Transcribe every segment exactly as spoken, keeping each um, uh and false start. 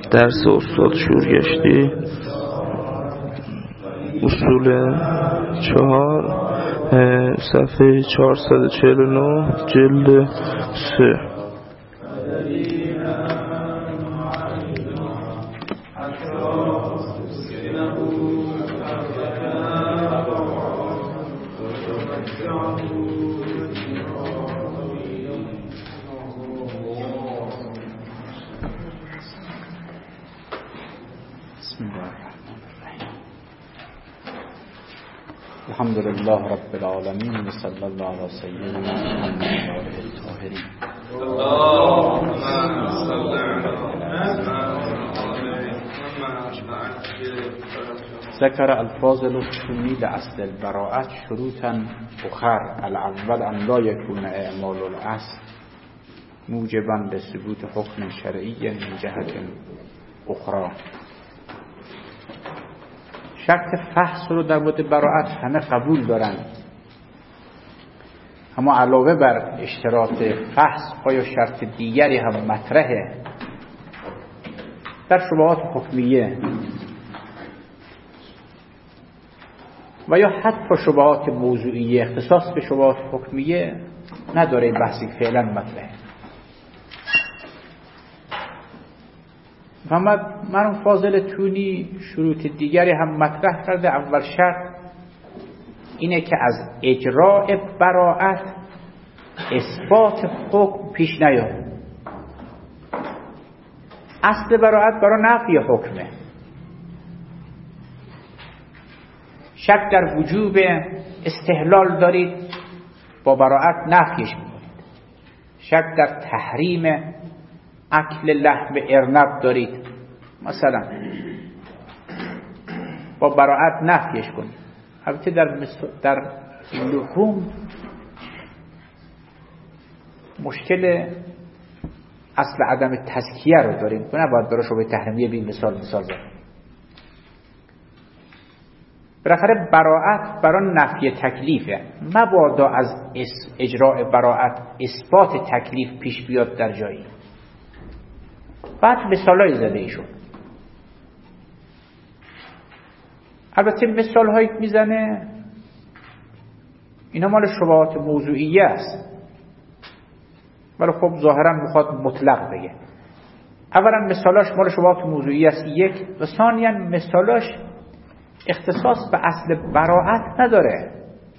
درس استاد شورگشتی اصول چهار صفحه چهارصد و چهل و نه جلد سه. الحمد لله رب العالمين وصلى الله على سيدنا محمد وآله الطاهرين. اللهم صل على ذكر الفاظ التوني لأصل البراءة شروطا أخر. الأول أن لا يكون إعمال الأصل موجبا لثبوت حكم شرعي من جهة أخرى. شرط فحص رو در مورد براءت همه قبول دارن، اما علاوه بر اشتراط فحص آیا شرط دیگری هم مطرحه در شبهات حکمیه و یا حتی شبهات موضوعیه اختصاص به شبهات حکمیه نداره. بحثی فعلا مطرحه. محمد مرحوم فاضل تونی شروط دیگری هم مطرح کرده. اول شرط اینه که از اجراء براءت اثبات حکم پیش نیاد. اصل براءت برای نفی حکمه. شک در وجوب استحلال دارید، با براءت نفیش میکنید. شک در تحریم اکل لحم ارنب دارید، مثلا با براءت نفیش کنید. البته در در لحوم مشکل اصل عدم تزکیه رو داریم، نباید برای شبهه تحریمیه بین مثال مثال زد. بالاخره براءت برای نفی تکلیفه، مبادا از اجراء براءت اثبات تکلیف پیش بیاد در جایی. بعد مثالای زده ایشون. البته مثال هایی میزنه اینا مال شبهات موضوعیه است، ولی خب ظاهرا میخواد مطلق بگه. اولا مثالاش مال شبهات موضوعیه است یک، و ثانیا مثالاش اختصاص به اصل براءت نداره.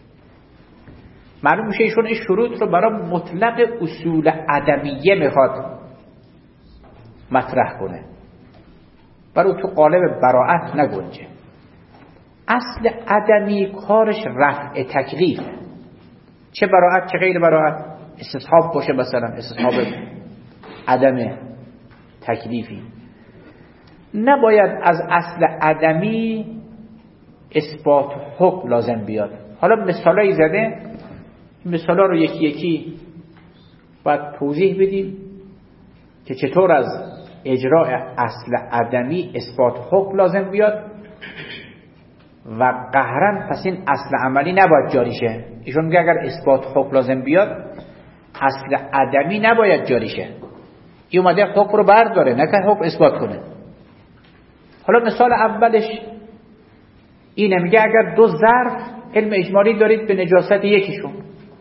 معلوم میشه ایشون این شروط رو برای مطلق اصول عدمیه میخواد مطرح کنه، برای تو قالب براءت نگنجه. اصل عدمی کارش رفع تکلیف، چه براءت چه غیر براءت. استصحاب باشه مثلا، استصحاب عدم تکلیفی، نباید از اصل عدمی اثبات حکم لازم بیاد. حالا مثالایی زده، مثالا رو یکی یکی باید توضیح بدیم که چطور از اجراء اصل عدمی اثبات حکم لازم بیاد و قهرن پس این اصل عملی نباید جاری شه. ایشون میگه اگر اثبات حکم لازم بیاد اصل عدمی نباید جاری شه. این اومده حکم رو برداره، نه که حکم اثبات کنه. حالا مثال اولش اینه، میگه اگر دو ظرف علم اجمالی دارید به نجاست یکیشون،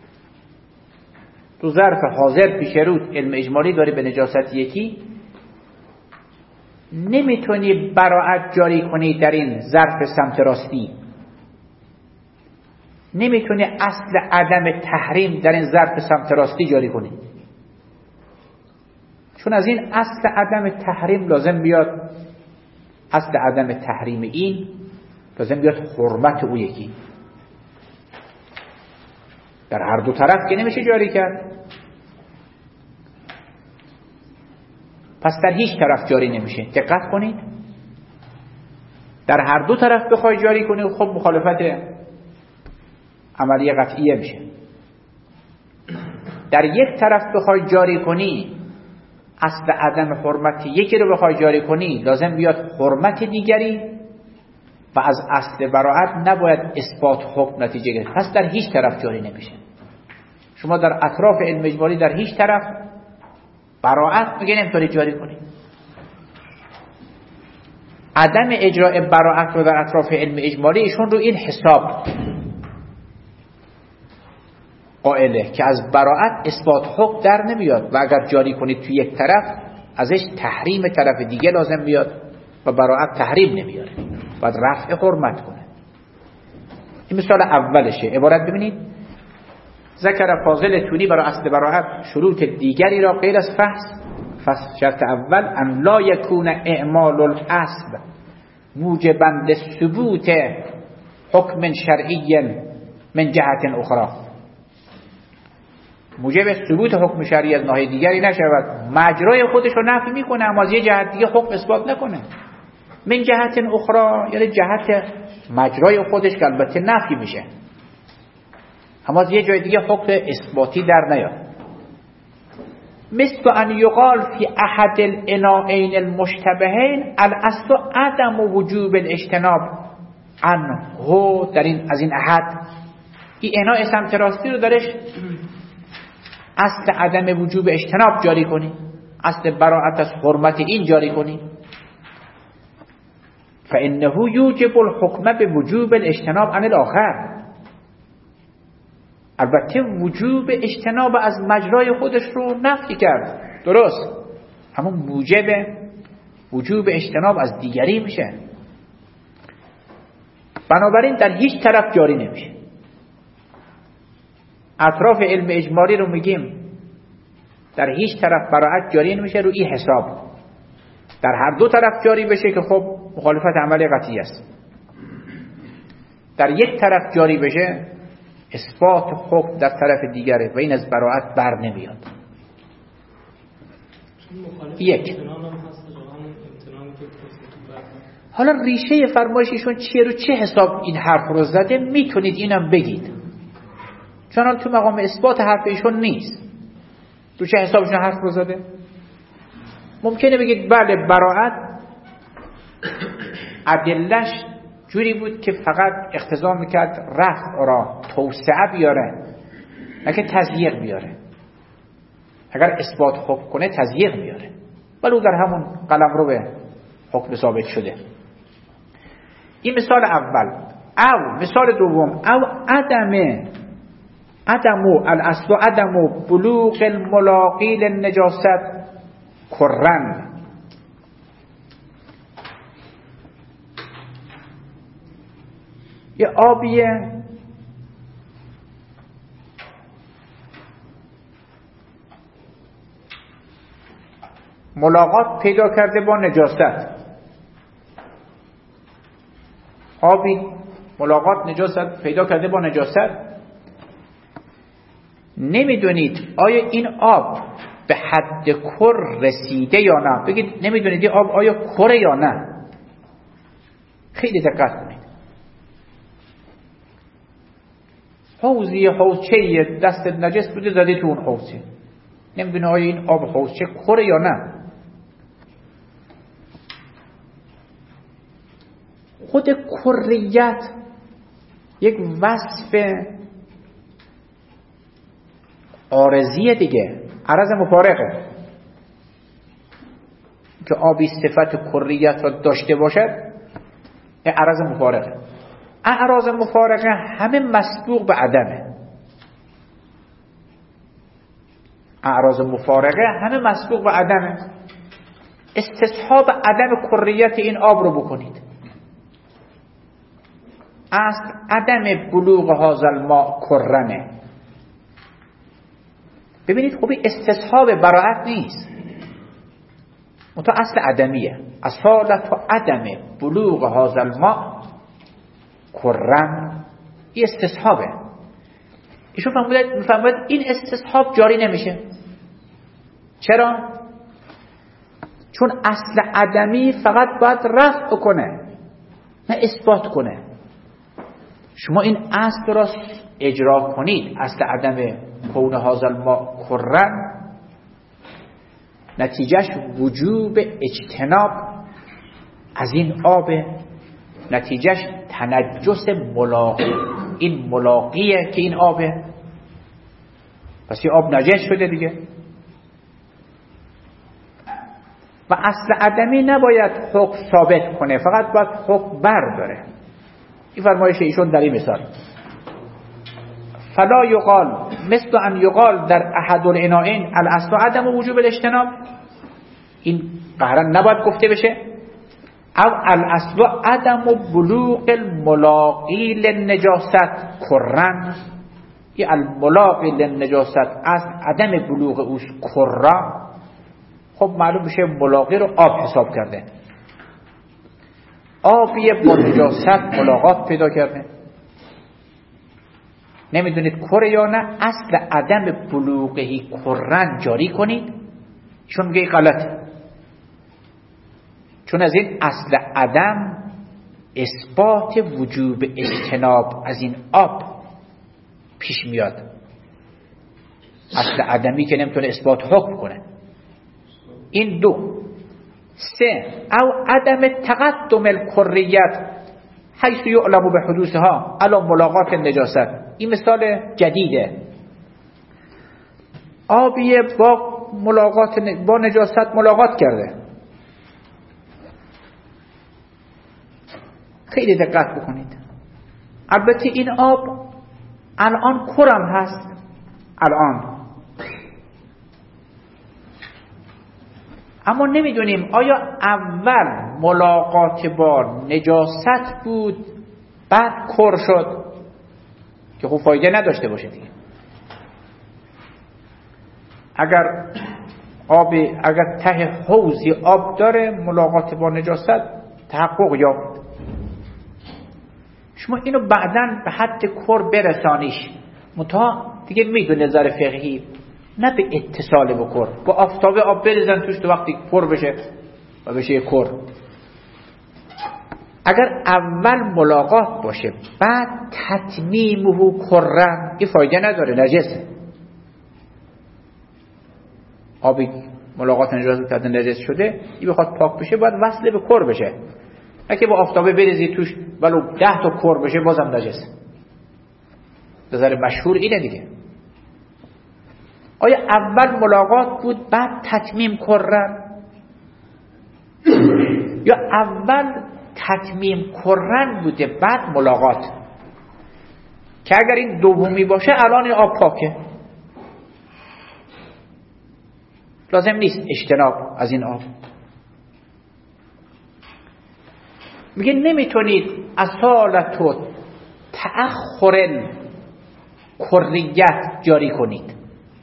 دو ظرف حاضر پیش رود علم اجمالی داری به نجاست یکی، نمیتونی براءت جاری کنی در این ظرف سمت راستی، نمیتونی اصل عدم تحریم در این ظرف سمت راستی جاری کنی، چون از این اصل عدم تحریم لازم بیاد، اصل عدم تحریم این لازم بیاد حرمت او یکی. در هر دو طرف که نمیشه جاری کرد، پس در هیچ طرف جاری نمیشه. دقت کنید، در هر دو طرف بخوای جاری کنی خب مخالفت عملی قطعیه میشه. در یک طرف بخوای جاری کنی، اصل عدم حرمت یکی رو بخوای جاری کنی، لازم بیاد حرمت دیگری و از اصل براءت نباید اثبات حکم نتیجه گرفت. پس در هیچ طرف جاری نمیشه. شما در اطراف علم اجمالی در هیچ طرف براءت میگه نمیتونی جاری کنی. عدم اجراء براءت رو در اطراف علم اجمالی ایشون رو این حساب قائله که از براءت اثبات حکم در نمیاد و اگر جاری کنید توی یک طرف ازش تحریم طرف دیگه لازم میاد و براءت تحریم نمیاره، باید رفع حرمت کنه. این مثال اولشه. عبارت ببینید: ذکر فاضل تونی برای اصل براءت شروط دیگری را غیر از فحص. فصل شرط اول ان لا یکون اعمال الاصل موجبا لثبوت حکم شرعی من جهت اخرى، موجب ثبوت حکم شرعی از ناحیه دیگری نشود، مجرای خودش رو نفی میکنه اما از یه جهت دیگه حکم اثبات نکنه. من جهت اخرى یعنی جهت مجرای خودش که البته نفی میشه اما از یه جای دیگه حکم اثباتی در نیاد. مثل ان یقال فی احد الاناءین المشتبهین الاصل عدم وجوب الاجتناب عنه. در این از این احد، این اناء سمت راستی رو درش اصل عدم وجوب اجتناب جاری کنی، اصل براءت از حرمت این جاری کنی. فانه یوجب الحکم به وجوب الاجتناب عن الاخر. البته وجوب اجتناب از مجرای خودش رو نفی کرد، درست، اما موجب وجوب اجتناب از دیگری میشه. بنابراین در هیچ طرف جاری نمیشه. اطراف علم اجمالی رو میگیم در هیچ طرف براءت جاری نمیشه رو این حساب. در هر دو طرف جاری بشه که خب مخالفت عملی قطعی است. در یک طرف جاری بشه اثبات حکم در طرف دیگره و این از براءت بر نمیاد. یک. حالا ریشه فرمایششون چیه، رو چه حساب این حرف رو زده میتونید اینم بگید، چون تو مقام اثبات حرف ایشون نیست. رو چه حسابشون حرف رو زده؟ ممکنه بگید بله براءت ادلش جوری بود که فقط اقتضا میکرد رفع را توسعه بیاره نه که تضییق بیاره. اگر اثبات حکم کنه تضییق میاره، ولی در همون قلم رو به حکم ثابت شده. این مثال اول. او مثال دوم، او عدم عدمو الاصل عدمو بلوغ الملاقی للنجاست کرن. یه آبیه ملاقات پیدا کرده با نجاست. آبی ملاقات نجاست پیدا کرده با نجاست. نمیدونید آیا این آب به حد کر رسیده یا نه. بگید نمیدونید این آب آیا کره یا نه. خیلی دقت کنید. حوضی حوضچه دست نجس بوده زده تو اون حوضه، نمیدونه آیا این آب حوضچه کره یا نه. خود کریت یک وصف عارضیه دیگه، عرض مفارقه که آبی صفت کریت را داشته باشد، این عرض مفارقه. اعراض مفارقه همه مسبوق به عدمه. اعراض مفارقه همه مسبوق به عدمه. استصحاب عدم کریت این آب رو بکنید. اصل عدم بلوغ هذا الماء کرنه. ببینید خوبی استصحاب براءت نیست، منتها اصل عدمیه. اصالت و عدم بلوغ هذا الماء کرن، این استصحابه. ایشون فهمید این استصحاب جاری نمیشه. چرا؟ چون اصل عدمی فقط باید رفع کنه نه اثبات کنه. شما این اصل را اجرا کنید، اصل عدم کون هذا الماء کرن، نتیجهش وجوب اجتناب از این آب، نتیجهش تنجس ملاقی. این ملاقیه که این آبه، پس این آب نجس شده دیگه. و اصل عدمی نباید حکم ثابت کنه، فقط باید حکم برداره. این فرمایش ایشون در این مثال: فلا یقال مثل ان یقال در احد العناءین الاصل عدم وجوب الاجتناب. این قهرا نباید گفته بشه. او الاصل عدم بلوغ الملاقی للنجاست کرن. این الملاقی للنجاست اصل عدم بلوغ اوس کرن. خب معلوم بشه ملاقی رو آب حساب کرده، آبی با نجاست ملاقات پیدا کرده. نمیدونید کره یا نه، اصل عدم بلوغهی کرن جاری کنید، چون میگه غلطه. چون از این اصل عدم اثبات وجوب اجتناب از این آب پیش میاد. اصل عدمی که نمیتونه اثبات حکم کنه. این دو. سه، او عدم تقدم الکریت حیث یعلم به حدوثها علی ملاقات النجاست. این مثال جدیده. آبی با ملاقات با نجاست ملاقات کرده. خیلی دقت بکنید. البته این آب الان کرم هست. الان اما نمیدونیم آیا اول ملاقات با نجاست بود بعد کر شد، که خوب فایده نداشته باشه دیگه. اگر آب اگر ته حوضی آب داره ملاقات با نجاست تحقق یافت، شما اینو بعداً به حد کر برسانیش، متا دیگه میدونه نظر فقهی نه به اتصال بکر، با آفتابه آب بریزن توش تو وقتی پر بشه و بشه کر. اگر اول ملاقات باشه بعد تتمیمه کرن، این فایده نداره، نجسه. آبی ملاقات نجاست کرده نجس شده، این بخواد پاک بشه باید وصله به کر بشه، نه که با آفتابه بریزی توش ولو ده تا کر بشه بازم نجسه. نظر مشهور اینه دیگه. آیا اول ملاقات بود بعد تتمیم کرن، یا اول تتمیم کرن بوده بعد ملاقات؟ که اگر این دومی باشه الان این آب پاکه، لازم نیست اجتناب از این آب. میگه نمیتونید اصالت و تأخر کریت جاری کنید.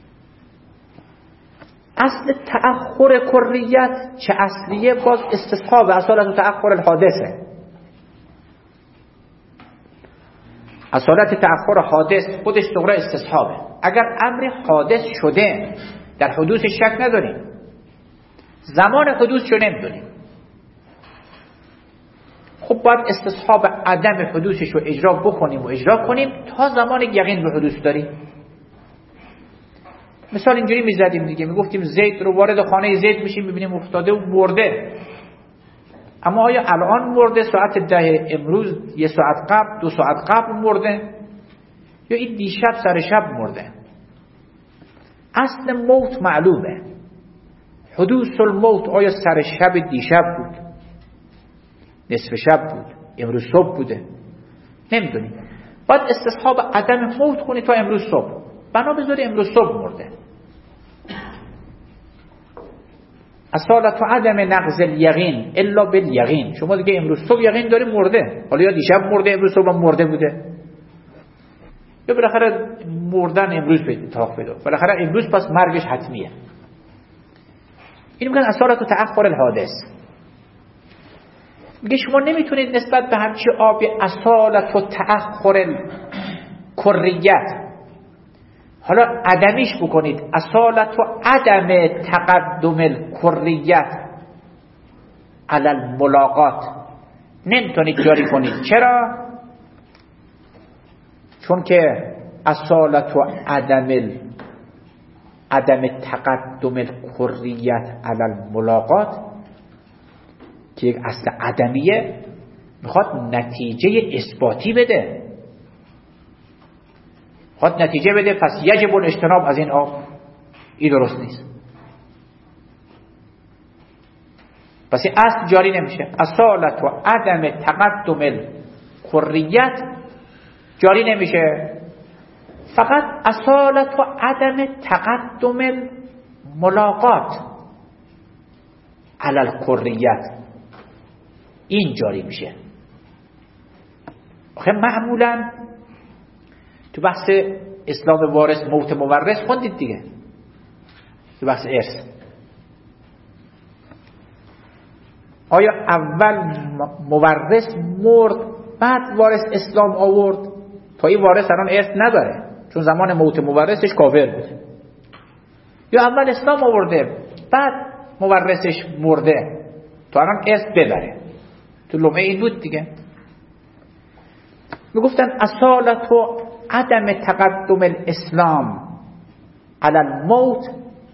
اصل تأخر کریت چه اصلیه؟ باز استصحاب اصالت و تأخر الحادثه. اصالت تأخر حادث خودش دوره استصحابه. اگر امر حادث شده در حدوث شک نداریم، زمان حدوث رو نمیدونیم، خب باید استصحاب عدم حدوثش رو اجرا بکنیم و اجرا کنیم تا زمان یقین به حدوث داریم. مثال اینجوری میزدیم دیگه، میگفتیم زید رو وارد خانه زید میشیم میبینیم افتاده و مرده، اما آیا الان مرده ساعت ده امروز، یه ساعت قبل، دو ساعت قبل مرده، یا این دیشب سر شب مرده؟ اصل موت معلومه. حدوث الموت آیا سر شب دیشب بود، نصف شب بود، امروز صبح بوده؟ نمیدونیم. باید استصحاب عدم موت کنی تا امروز صبح، بنا بذاری امروز صبح مرده. اصالت و عدم نقض الیقین الا بالیقین. شما دیگه امروز صبح یقین داری مرده، حالا یا دیشب مرده امروز صبح مرده بوده، یا بالاخره مردن امروز پیدا پیدا بالاخره امروز پس مرگش حتمیه. این میگن اصالت و تأخر الحادث. میگه شما نمیتونید نسبت به همچی آبی اصالت و تأخر کریت حالا عدمیش بکنید، اصالت و عدم تقدم الکریت علی الملاقات نمیتونید جاری کنید. چرا؟ چون که اصالت و عدم عدم تقدم الکریت علی الملاقات که یک اصل عدمیه میخواد نتیجه اثباتی بده، خود نتیجه بده، پس یجب الاجتناب از این آب. این درست نیست. پس این اصل جاری نمیشه. اصالت و عدم تقدم الکریت جاری نمیشه، فقط اصالت و عدم تقدم الملاقات علی الکریت این جاری میشه. آخه معمولا تو بحث اسلام وارث موت مورث خوندید دیگه، تو بحث ارث. آیا اول مورث مرد بعد وارث اسلام آورد؟ تا این وارث الان ارث نداره چون زمان موت مورثش کافر بود، یا اول اسلام آورده بعد مورثش مرده تا الان ارث ببره؟ تو لمعه این بود دیگه. میگفتن اصالت و عدم تقدم الاسلام علی الموت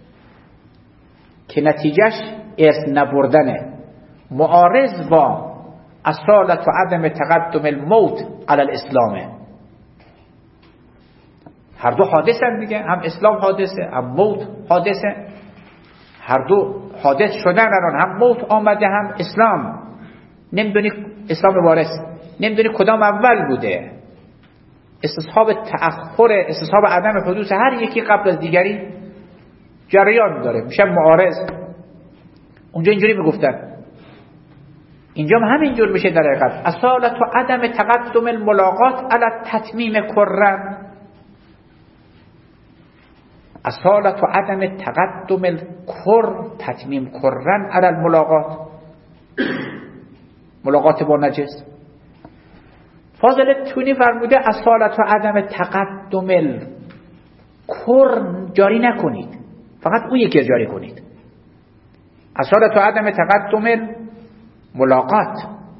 که نتیجهش ارث نبردنه، معارض با اصالت و عدم تقدم الموت علی الاسلامه. هر دو حادثن دیگه، هم اسلام حادثه هم موت حادثه، هر دو حادث شدن الان، هم موت آمده هم اسلام. نمیدونی اسلام وارث نمیدونی کدام اول بوده. استصحاب تأخر، استصحاب عدم حدوث هر یکی قبل از دیگری جریان داره، میشه معارض. اونجا اینجوری میگفتن، اینجا هم همینجور میشه در حقیقت. اصالت و عدم تقدم الملاقات علی تتمیم کرن، اصالت و عدم تقدم الکر تتمیم کرن علی الملاقات، ملاقات با نجس. فاضل تونی فرموده اصالت و عدم تقدم الکر جاری نکنید، فقط اون یکی جاری کنید. اصالت و عدم تقدم ملاقات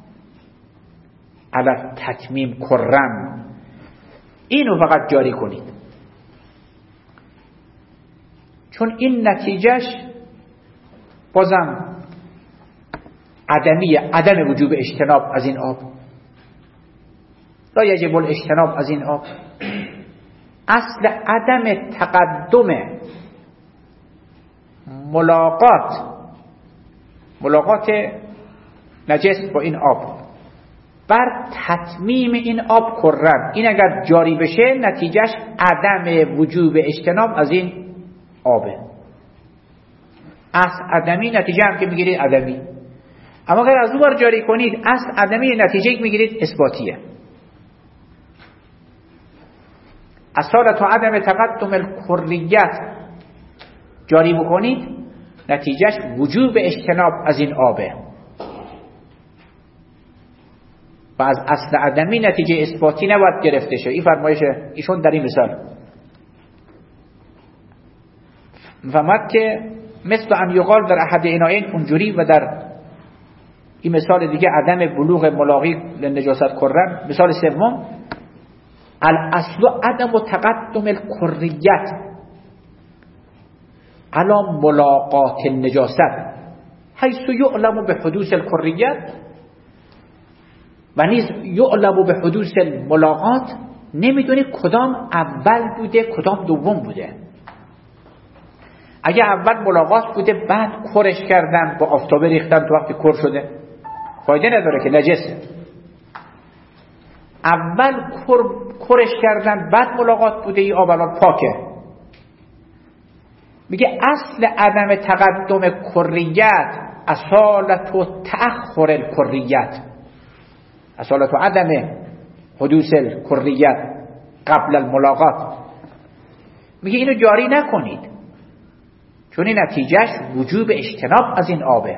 علی تتمیم کرن، اینو فقط جاری کنید، چون این نتیجهش بازم عدمی، عدم وجوب اجتناب از این آب. لا یجب الاجتناب از این آب. اصل عدم تقدم ملاقات ملاقات نجس با این آب بر تتمیم این آب کرن، این اگر جاری بشه نتیجهش عدم وجوب اجتناب از این آبه. اصل عدمی، نتیجه هم که میگیرید عدمی. اما اگر از اون بار جاری کنید اصل عدمی، نتیجه که میگیرید اثباتیه. اصالت و عدم تقدم الکریت جاری بکنید نتیجهش وجوب اجتناب از این آبه، و از اصل عدمی نتیجه اثباتی نباید گرفته شه. این فرمایش ایشون در این مثال فهمد که مثل ان یقال در احد عناین اونجوری، و در این مثال دیگه عدم بلوغ ملاقی لنجاست کرن. مثال سوم الاصل عدم تقدم الکریت علی ملاقات النجاست حیث یعلم بحدوث الکریت، و نیز یعلم بحدوث الملاقات، نمیدونی کدام اول بوده کدام دوم بوده. اگه اول ملاقات بوده بعد کرش کردن با آفتابه ریختن تو وقتی کر شده، فایده نداره که نجسه. اول کر کرش کردن بعد ملاقات بوده، این آب الان پاکه. میگه اصل عدم تقدم کریت اصالت و تأخر الکریت، اصالت و عدم حدوث الکریت قبل الملاقات. میگه اینو جاری نکنید چون این نتیجهش وجوب اجتناب از این آبه.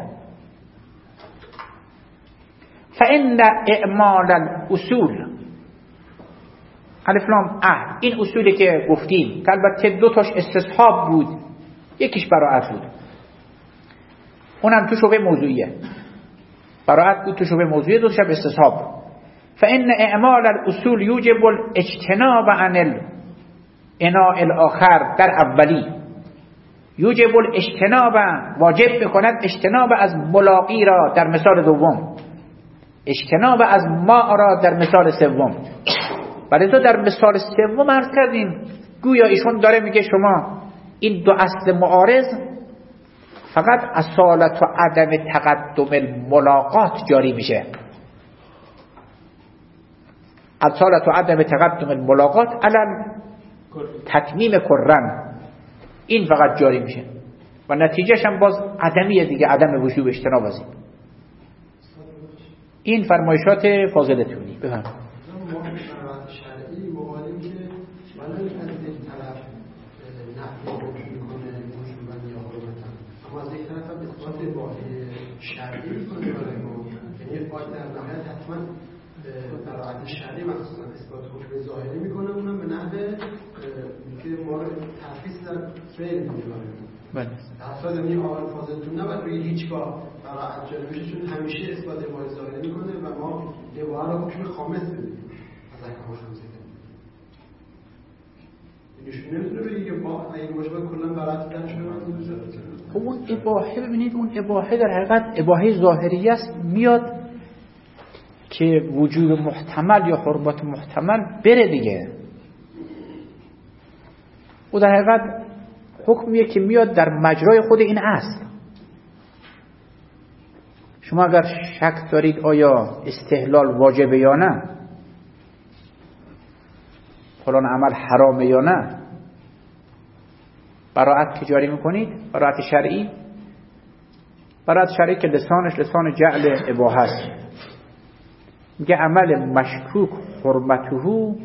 فإن اعمال الاصول الف لام ا، این اصولی که گفتیم که البته دو تاش استصحاب بود یکیش براءت بود، اونم تو شبه موضوعیه. براءت بود تو شبه موضوعیه، دو تاش استصحاب. فإن اعمال الاصول یوجب الاجتناب عن الاناء الاخر در اولی، یوجب الاجتناب واجب میکند اجتناب از ملاقی را در مثال دوم، اجتناب از ما را در مثال سوم. ولی تو در مثال سوم عرض کردیم گویا ایشون داره میگه شما این دو اصل معارض فقط اصالت و عدم تقدم الملاقات جاری میشه. اصالت و عدم تقدم الملاقات علم تتمیم کرن، این فقط جاری میشه و نتیجهش هم باز عدمیه دیگه، عدم وجوب اجتناب از این. این فرمایشات فاضل تونی. بفهم شرعی میکنه برای ما، یعنی اثبات در نهایت حتما براعت شرعی مخصوصا اثبات حکم ظاهری میکنه، اونم به نحو که ما رو تفصیل در فعل میکنه. بله. اصلا این آقای فاضلتون نباید بگید هیچگاه براعت جاری بشه، چون همیشه اثبات عبارت ظاهری میکنه و ما عبارت رو حکم خامس بدیم از احکام خمسه. نشون نمیتونه بگه که ما اگه باشه باید کلا براعت درش بمونه. اون اباحه، ببینید اون اباحه در حقیقت اباحه ظاهری است، میاد که وجود محتمل یا حرمت محتمل بره دیگه. او در حقیقت حکمیه که میاد در مجرای خود این اصل. شما اگر شک دارید آیا استحلال واجبه یا نه، فلان عمل حرامه یا نه، براعت که جاری میکنید، براعت شرعی، براعت شرعی که لسانش لسان جعل اباحه است، میگه عمل مشکوک حرمته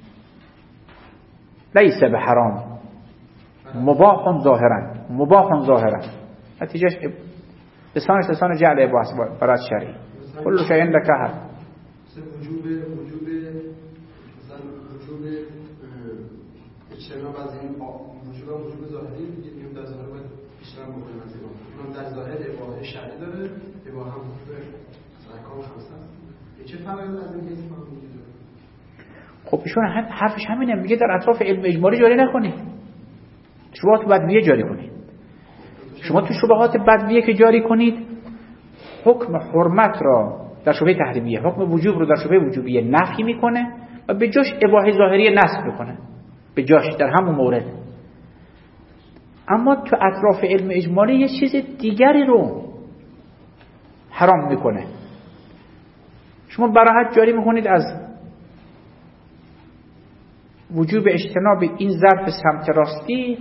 لیس به حرام مباح ظاهرا، مباح ظاهرا، نتیجهش لسانش لسان جعل اباحه است براعت شرعی. کل شیء لک حل. وجوب وجوب مثلا وجوب اجتناب از این وجوب وجوب ظاهری میگیم در ظاهر باید بیشتر مقاومت کنیم. اون در ظاهر اباحه شرعی داره، اباحه هم حکم احکام خمسه است. چه فرقی از این کیس فهمی داره؟ خب ایشون حرفش همینه، میگه در اطراف علم اجمالی جاری نکنید، شبهات بدویه جاری کنید. شما تو شبهات بدویه که جاری کنید، حکم حرمت را در شبهه تحریمیه، حکم وجوب رو در شبهه وجوبیه نفی میکنه و به جاش اباحه ظاهریه نصب میکنه، به جاش در همون مورد. اما تو اطراف علم اجمالی یه چیز دیگری رو حرام میکنه. شما براحت جاری میکنید از وجوب اجتناب این ظرف سمت راستی،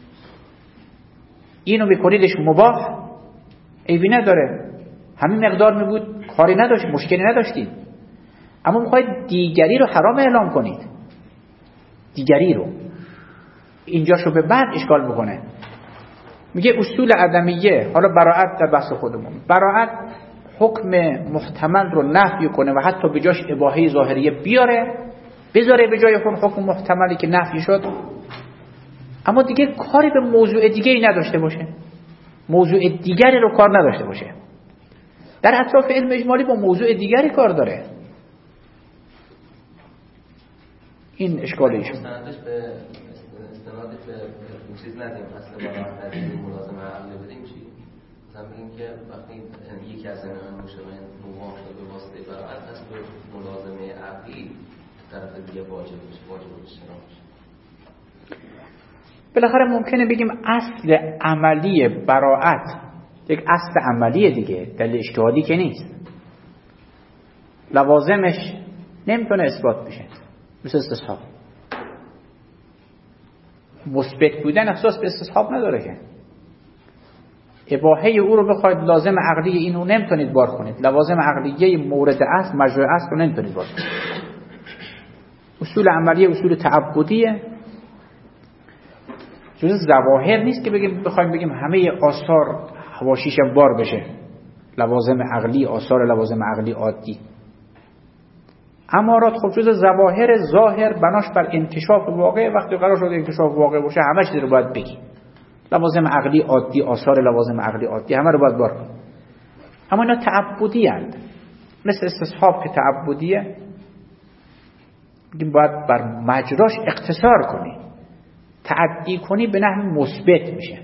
اینو میکنیدش مباح، عیبی نداره، همین مقدار می بود، کاری نداشت، مشکلی نداشتید. اما میخواید دیگری رو حرام اعلام کنید، دیگری رو. اینجاشو به بعد اشکال میکنه، میگه اصول عدمیه. حالا براعت در بحث خودمون، براعت حکم محتمل رو نفی کنه و حتی به جاش اباحه ظاهریه بیاره، بذاره به جای اون حکم محتملی که نفی شد، اما دیگه کاری به موضوع دیگری نداشته باشه، موضوع دیگری رو کار نداشته باشه. در اطراف علم اجمالی با موضوع دیگری کار داره. این اشکال ایشون. استنادش به استنادش به چیز ندیم، اصلا براعت در این ملازمه عقلی بدیم چی؟ مثلا بگیم که وقتی یکی از زمینان مشابه نوام شده به واسطه براعت، پس به ملازمه عقلی طرف دیگه واجب بشه، واجب اجتناب بشه. بالاخره ممکنه بگیم اصل عملی براعت یک اصل عملیه دیگه، دلیل اجتهادی که نیست، لوازمش نمیتونه اثبات بشه، مثل استصحاب. مثبت بودن احساس به استصحاب نداره که. اباحه او رو بخواید لازم عقلی اینو نمیتونید بار کنید، لوازم عقلیه مورد اصل مجرد اصل رو نمیتونید بار کنید. اصول عملیه اصول تعبدیه، جز ظواهر نیست که بگیم بخوایم بگیم همه آثار حواشیش بار بشه، لوازم عقلی، آثار لوازم عقلی عادی. امارات خب جز ظواهر، ظاهر بناش بر انکشاف واقع، وقتی قرار شده انکشاف واقع باشه همه چیز رو باید بگیم، لوازم عقلی عادی، آثار لوازم عقلی عادی همه رو باید بار کنیم. اما اینا تعبدی هستند، مثل استصحاب که تعبدیه، بگیم باید بر مجراش اقتصار کنی، تعدی کنی به نحو مثبت میشه.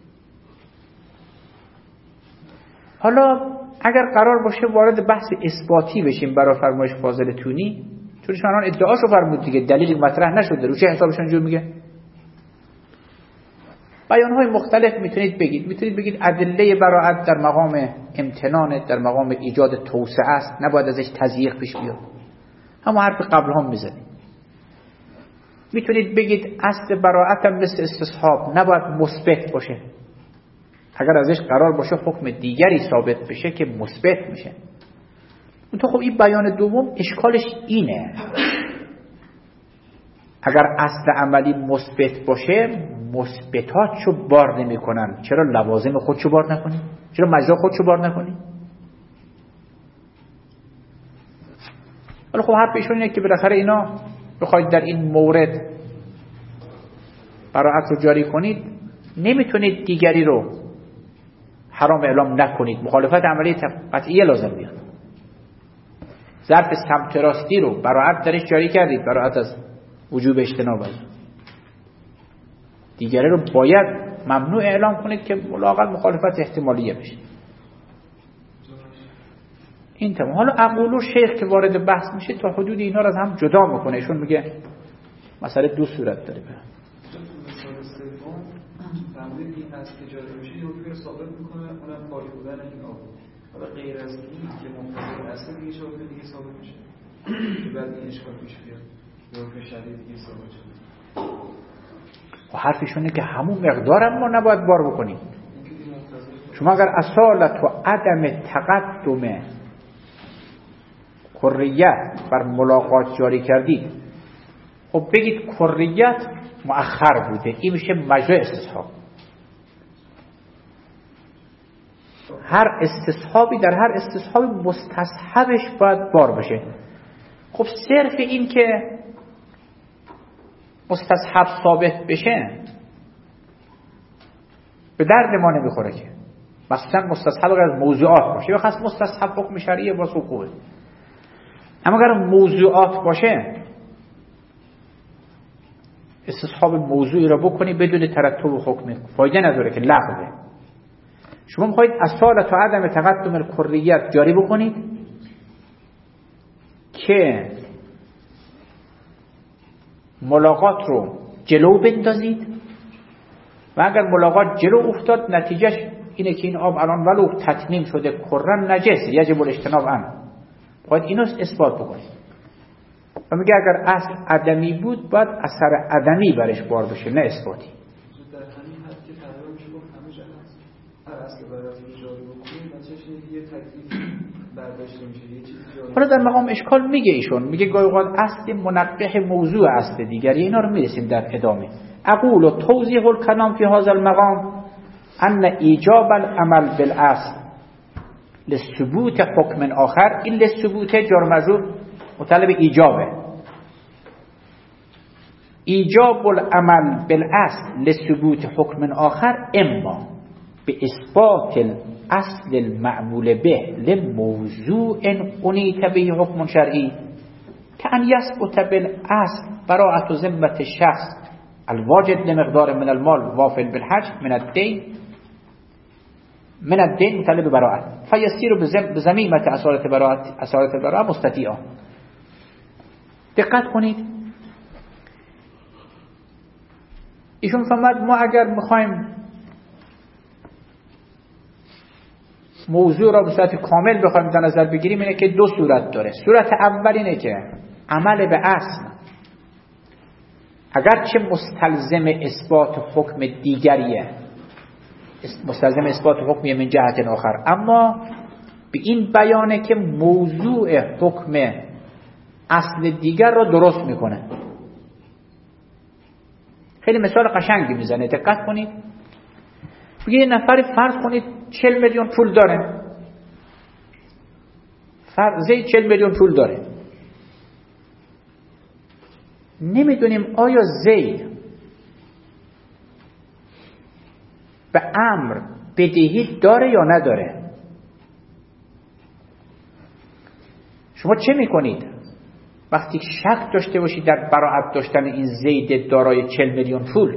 حالا اگر قرار باشه وارد بحث اثباتی بشیم برای فرمایش فاضل تونی، چون شما الان ادعاشو فرمود دیگه، دلیل مطرح نشده، رو چه حسابشون جور میگه؟ بیانهای مختلف میتونید بگید. میتونید بگید ادله براءت در مقام امتنان، در مقام ایجاد توسعه است، نباید ازش تضییق پیش بیاد. همون حرف قبل هم میزنید. میتونید بگید اصل براءت هم مثل استصحاب نباید مثبت باشه، اگر ازش قرار باشه حکم دیگری ثابت بشه که مثبت میشه. اون تو خب این بیان دوم اشکالش اینه، اگر اصل عملی مثبت باشه مثبتاتشو بار نمیکنن، چرا لوازم خودشو بار نکنی؟ چرا مجرا خودشو بار نکنی؟ ولی خب حرف ایشون اینه که بالاخره اینا بخواید در این مورد براءت رو جاری کنید، نمیتونید دیگری رو حرام اعلام نکنید، مخالفت عملی قطعیه لازم میاد. ظرف سمت راستی رو براءت درش جاری کردید، براءت از وجوب اجتناب از دیگری رو باید ممنوع اعلام کنید که ملاقات مخالفت احتمالیه بشه. این تمام. حالا اقولو شیخ که وارد بحث میشه تا حدود اینا رو از هم جدا میکنه. ایشون میگه مسئله دو صورت داره. مثال سوم فهمید این از تجاری میشه یه حکمی رو ثابت میکنه، اونم پاک بودن این آب. حالا غیر از این که مقتضی اصل دیگه شاید دیگه ثابت میشه که بعد این اشکال پیش بیاد یا حکم شرعی دیگه ثابت شده. و حرفشونه که همون مقدارم ما نباید بار بکنیم. شما اگر اصالت و عدم تقدم کریت بر ملاقات جاری کردید، خب بگید کریت مؤخر بوده، این میشه مجرا استصحاب. هر استصحابی در هر استصحابی مستصحبش باید بار بشه. خب صرف این که مستصحب ثابت بشه به درد ما نمیخوره که مثلا مستصحب اگر موضوعات باشه، بخاطر مستصحب حکم شرعی با وقوعه. اما اگر موضوعات باشه استصحاب موضوعی را بکنی بدون ترتب حکم فایده نداره که لغوه. شما میخواید اصالت و عدم تقدم الکریت جاری بکنید که ملاقات رو جلو بندازید و اگر ملاقات جلو افتاد نتیجهش اینه که این آب الان ولو تتمیم شده کرن نجسه یجب الاجتناب عنه. باید اینو اثبات بکنید و میگه اگر اصل عدمی بود باید اثر عدمی برش بار بشه نه اثباتی. در همین حد که تقریبا میشه گفت همه جا هست. هر اصل برای جاری بکنید نتیجهش یه تکلیف برداشته میشه، یه چیزی جاری. حالا در مقام اشکال میگه ایشون، میگه گاهی اوقات اصل منقح موضوع اصل دیگری. اینا رو میرسیم در ادامه. اقول و توضیح الکلام فی هذا المقام ان ایجاب العمل بالاصل لثبوت حکم آخر، این لثبوت جار مجرور مطلب ایجابه. ایجاب العمل بالاصل لثبوت حکم آخر اما به اثبات الاصل المعمول به لموضوع انیت به حکم شرعی که ان یثبت بالاصل براءة ذمة شخص الواجد لمقدار من المال وافل بالحج من الدین من الدین مطلب براءت فیسیر بزمیمت اصالت براءت اصالت براءت مستطیعا. دقت کنید ایشون فرمود ما اگر میخوایم موضوع را به صورت کامل بخوایم در نظر بگیریم اینه که دو صورت داره. صورت اول اینه که عمل به اصل اگرچه مستلزم اثبات حکم دیگریه، مستلزم اثبات حکمی من جهت آخر، اما به این بیانه که موضوع حکم اصل دیگر را درست میکنه. خیلی مثال قشنگی میزنه، دقت کنید. میگه یه نفری فرض کنید چهل میلیون پول داره، زید چهل میلیون پول داره. نمیدونیم آیا زید به امر بدهی داره یا نداره. شما چه میکنید وقتی شک داشته باشید در براءت داشتن این زید دارای چهل میلیون پول؟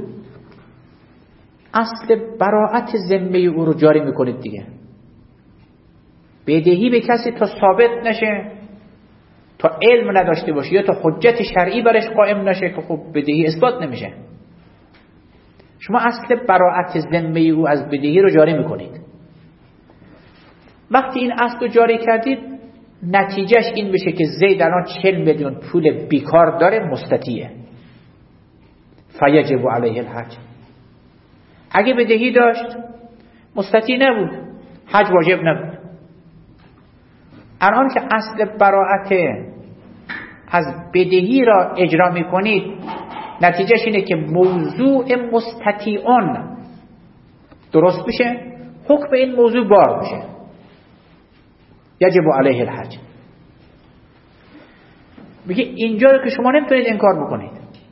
اصل براءت ذمه او رو جاری میکنید دیگه. بدهی به کسی تا ثابت نشه، تا علم نداشته باشه یا تا حجت شرعی برش قائم نشه که خب بدهی اثبات نمیشه. شما اصل براءت ذمه او از بدهی رو جاری میکنید. وقتی این اصل رو جاری کردید نتیجهش این بشه که زید الان چهل میلیون پول بیکار داره، مستطیعه، فیجب علیه الحج. اگه بدهی داشت مستطیع نبود، حج واجب نبود. الان که اصل براءت از بدهی را اجرا میکنید نتیجهش اینه که موضوع مستطیعان درست میشه، حکم این موضوع بار میشه، یجب علیه الحج. میگه اینجا رو که شما نمیتونید انکار بکنید.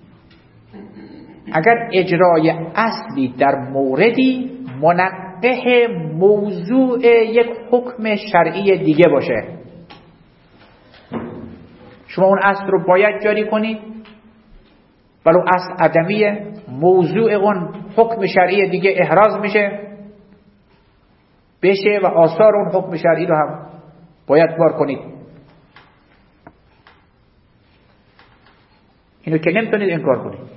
اگر اجرای اصلی در موردی منقح موضوع یک حکم شرعی دیگه باشه، شما اون اصل رو باید جاری کنید ولو اصل عدمیه، موضوع اون حکم شرعی دیگه احراز میشه بشه و آثار اون حکم شرعی رو هم باید بار کنید. اینو که نمیتونید انکار کنید.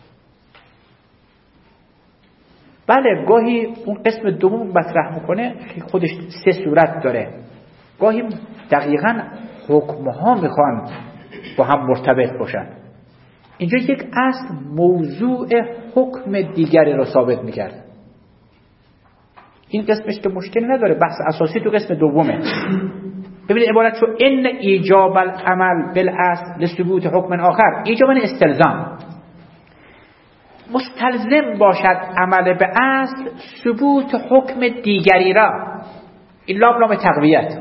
بله گاهی اون قسم دوم مطرح میکنه که خودش سه صورت داره. گاهی دقیقاً حکمها میخوان با هم مرتبط باشن. اینجا یک اصل موضوع حکم دیگری رو ثابت میکرد. این قسمش که مشکل نداره، بحث اساسی تو قسم دومه. ببینید عبارت شو ان ایجاب العمل بالاصل لثبوت حکم آخر، ایجاب استلزام، مستلزم باشد عمل به اصل ثبوت حکم دیگری را، این لام لام تقویت،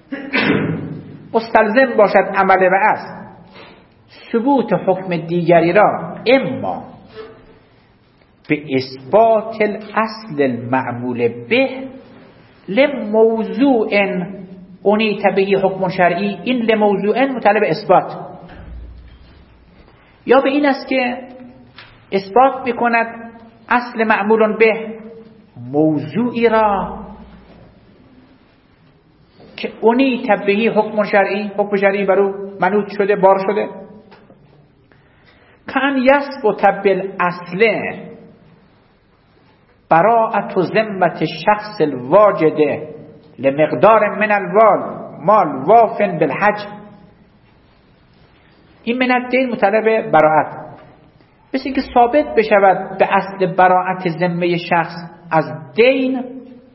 مستلزم باشد عمل به اصل ثبوت حکم دیگری را اما به اثبات الاصل المعمول به لموضوع انیت به حکم شرعی، این لموضوع مطلب اثبات، یا به این است که اثبات میکند اصل معمول به موضوعی را که انیت به حکم شرعی، حکم شرعی برو منوط شده، بار شده، کان یثبت بالاصل براءت و ذمت شخص الواجد لمقدار من الوال مال وافن بالحج. این من الدین مطلب براءت، مثل اینکه ثابت بشود به اصل براءت ذمه شخص از دین،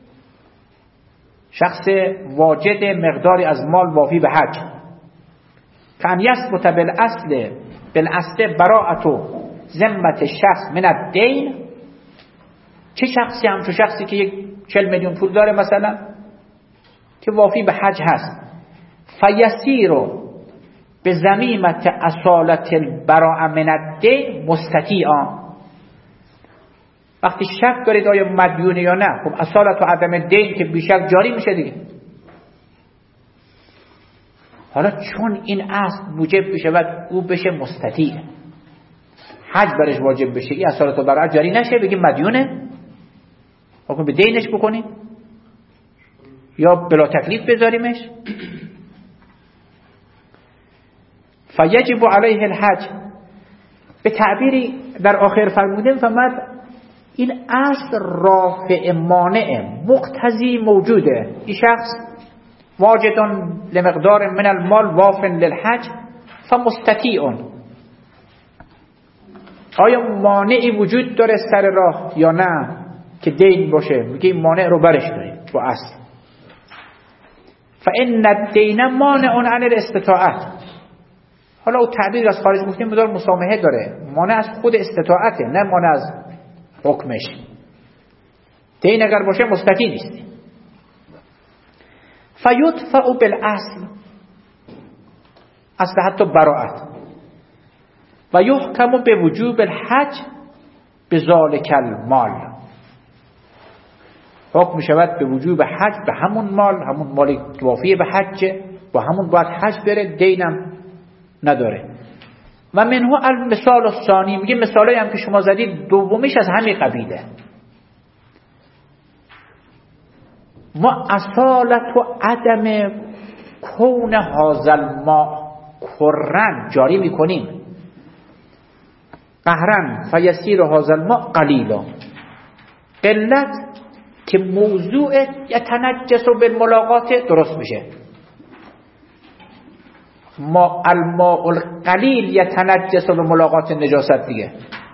شخص واجد مقداری از مال وافی به حج، کان یثبت بالاصل بالاصل براءت و ذمت شخص من الدین، چه شخصی؟ همچون شخصی که یک چهل میلیون پول داره مثلا که وافی به حج هست، فیسیر به ضمیمت اصالت البراء من الدین مستطیعا. وقتی شک دارید آیا مدیونه یا نه، خب اصالت و عدم دین که بیشک جاری میشه دیگه. حالا چون این اصل موجب بشه و او بشه مستطیع، حج برش واجب بشه، این اصالت و براء جاری نشه، بگیم مدیونه، حکم به دینش بکنیم یا بلا تکلیف بذاریمش. فیجب علیه الحج به تعبیری در آخر فرموده فهمد این اصل رافع مانع مقتضی موجوده، این شخص واجدون لمقدار من المال وافن للحج فمستطیع، آیا مانعی وجود داره سر راه یا نه که دین باشه؟ میگه این مانع رو برش داریم با اصل. فان الدین مانع عن الاستطاعت، حالا او تعبیر از خارج گفتیم مدار مسامحه داره، مانع از خود استطاعته نه مانع از حکمش. دین اگر باشه مستطیع نیست. فیدفع بالاصل، اصل حتی براءت، و یحکم به وجوب الحج بذالک المال، حکم شود به وجوب حج به همون مال، همون مالی وافی به حج، با همون باید حج بره، دینم نداره. و منه المثال الثانی، میگه مثالایی هم که شما زدید دومیش از همین قبیله. ما اصالت و عدم کون هازل ما کرن جاری میکنیم، قهرن فیسیر هازل ما قلیلا، قلت که موضوع یتنجس بالملاقات درست میشه. ما الماء القلیل یتنجس بالملاقات نجاست دیگه.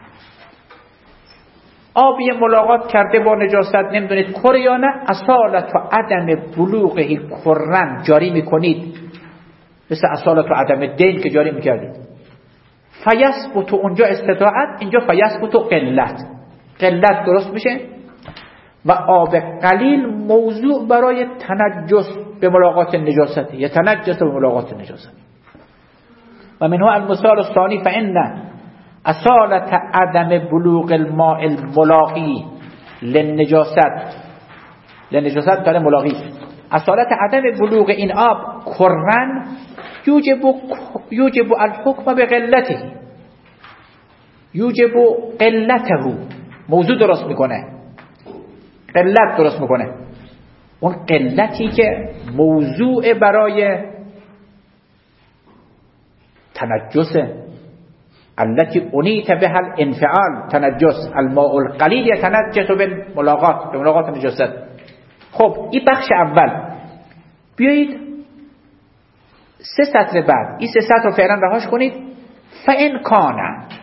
آب یه ملاقات کرده با نجاست، نمیدونید کره یا نه، اصالت و عدم بلوغه کرن جاری میکنید، مثل اصالت و عدم دین که جاری میکردید. فیثبت اونجا استطاعت، اینجا فیثبت قلت، قلت درست میشه و آب قلیل موضوع برای تنجس به ملاقات نجاست، یا تنجس به ملاقات نجاست. و منها المثال الثانی فإن اصالت عدم بلوغ الماء الملاقی للنجاست، للنجاست داره ملاقی، اصالت عدم بلوغ این آب کرن یوجب یوجب الحکم به قلته، یوجب قلته، موضوع درست میکنه، قلت درست میکنه. اون قلتی که موضوع برای تنجسه، التي انیت بها الانفعال تنجس، الماء القلیل یتنجس بالملاقات، به ملاقات نجاست. خب این بخش اول. بیایید سه سطر بعد، این سه سطر رو فعلا رهاش کنید. فإن کان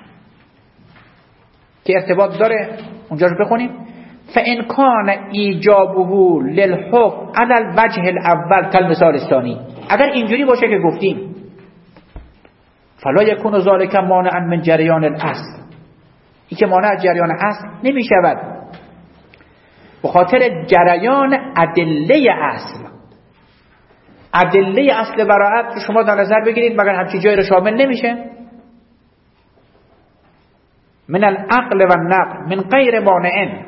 که ارتباط داره، اونجا رو بخونیم. فإن کان ایجابه للحکم علی الوجه الاول کالمثال الثانی، اگر اینجوری باشه که گفتیم فلا یکون ذلک مانعا من جریان الاصل، این که مانع از جریان اصل نمی شود به خاطر جریان ادله اصل. ادله اصل براءت رو شما در نظر بگیرید، مگر همچین جایی رو شامل نمیشه. من العقل و النقل من غیر مانع،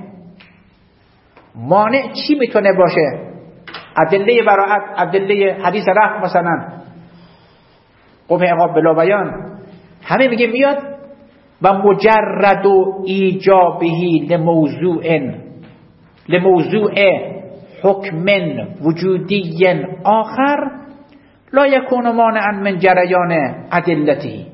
مانع چی میتونه باشه؟ ادله براءت، ادله حدیث رفع مثلا، قبح عقاب بلا بیان، همه میگه میاد و مجرد و ایجابهی لموضوع لموضوع حکم وجودی آخر لا یکون مانعا من جریان ادلته،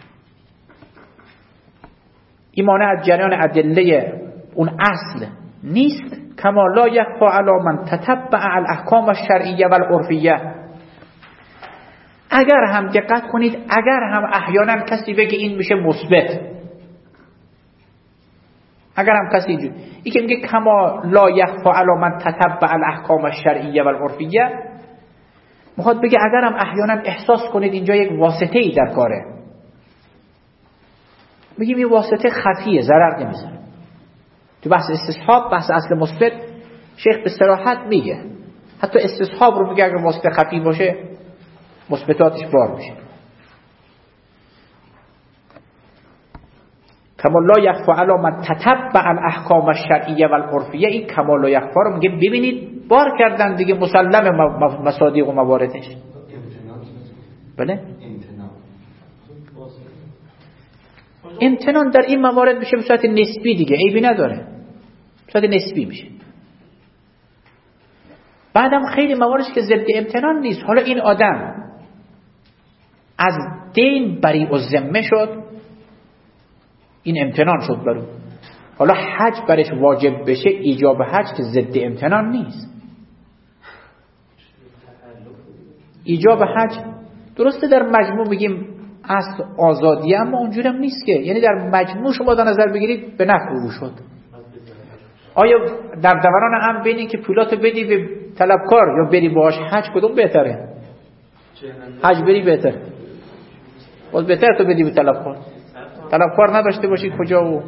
این مانع از جریان ادله اون اصل نیست. کما لا یخفی علی من تتبع الاحکام الشرعیه والعرفیه. اگر هم دقت کنید، اگر هم احیانا کسی بگه این میشه مثبت، اگر هم کسی اینجور این که میگه کما لا یخفی علی من تتبع الاحکام الشرعیه والعرفیه، میخواد بگه اگر هم احیانا احساس کنید اینجا یک واسطه ای در کاره، میگیم این واسطه خفیه، ضرر نمیزنه. تو بحث استصحاب، بحث اصل مثبت، شیخ به صراحت میگه حتی استصحاب رو میگه اگر واسطه خفی باشه مثبتاتش بار میشه. کما لا یخفی علی من تتبع الاحکام الشرعیه والعرفیه، این کما لا یخفی رو میگه ببینید بار کردن دیگه، مسلم مصادیق و مواردش. بله؟ امتنان در این موارد میشه به صورت نسبی دیگه، عیبی نداره، به صورت نسبی میشه. بعدم خیلی مواردش که ضد امتنان نیست. حالا این آدم از دین بری و ذمه شد، این امتنان شد برو. حالا حج برش واجب بشه، ایجاب حج که ضد امتنان نیست. ایجاب حج درسته در مجموع میگیم اصل آزادیه، اما اونجوری هم نیست که، یعنی در مجموع شما در نظر بگیرید به نفع او شد. آیا در دوران هم بینی که پولاتو بدی به طلبکار یا بری باهاش حج، کدوم بهتره؟ حج بری بهتره، باز بهتر تو بدی به طلبکار. طلبکار نداشته باشی کجا و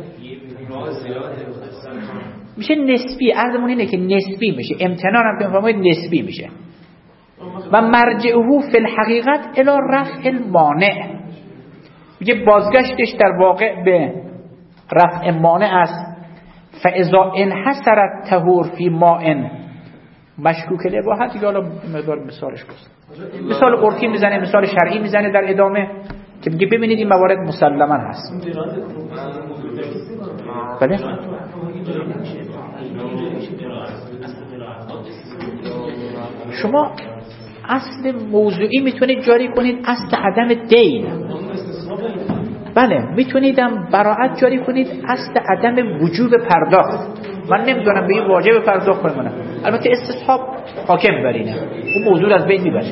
میشه نسبی. عرضمون اینه که نسبی میشه، امتنان هم که میفرمایید نسبی میشه. و مرجعه فی الحقیقت الی رفع المانع، میگه بازگشتش در واقع به رفع مانع است. فاذا انحصر الطهور فی ماء مشکوک الاباحه، دیگه حالا مقدار مثالش گفت، مثال عرفی میزنه، مثال شرعی میزنه در ادامه که میگه ببینید این موارد مسلما هست. بله؟ شما اصل موضوعی میتونید جاری کنید، اصل عدم دین. بله میتونید هم براءت جاری کنید، اصل عدم وجوب پرداخت. من نمیدونم به این واجب پرداخت کنم نه. البته استصحاب حاکم بر اینه، اون موضوع از بین میبره.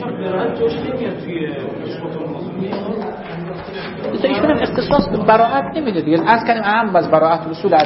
ایشون هم اختصاص به براءت نمیده دیگه. از کنیم اهم از براءت اصول